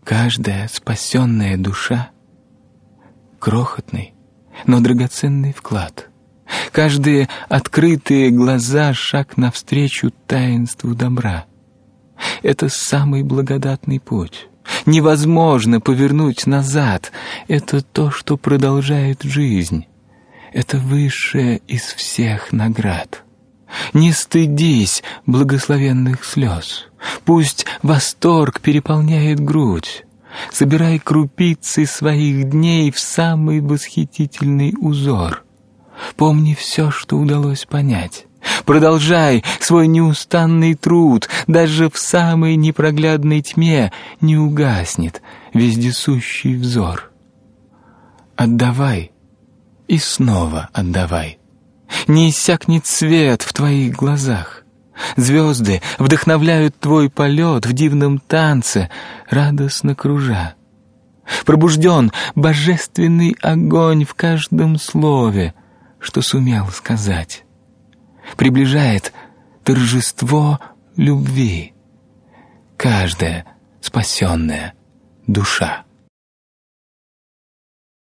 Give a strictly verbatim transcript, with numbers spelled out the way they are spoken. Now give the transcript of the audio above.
Каждая спасенная душа — крохотный, но драгоценный вклад. Каждые открытые глаза — шаг навстречу таинству добра. Это самый благодатный путь. Невозможно повернуть назад. Это то, что продолжает жизнь. Это высшая из всех наград. Не стыдись благословенных слез. Пусть восторг переполняет грудь. Собирай крупицы своих дней в самый восхитительный узор. Помни все, что удалось понять. Продолжай свой неустанный труд. Даже в самой непроглядной тьме не угаснет вездесущий взор. Отдавай и снова отдавай. Не иссякнет свет в твоих глазах. Звезды вдохновляют твой полет в дивном танце, радостно кружа. Пробужден божественный огонь в каждом слове, что сумел сказать. Приближает торжество любви каждая спасенная душа.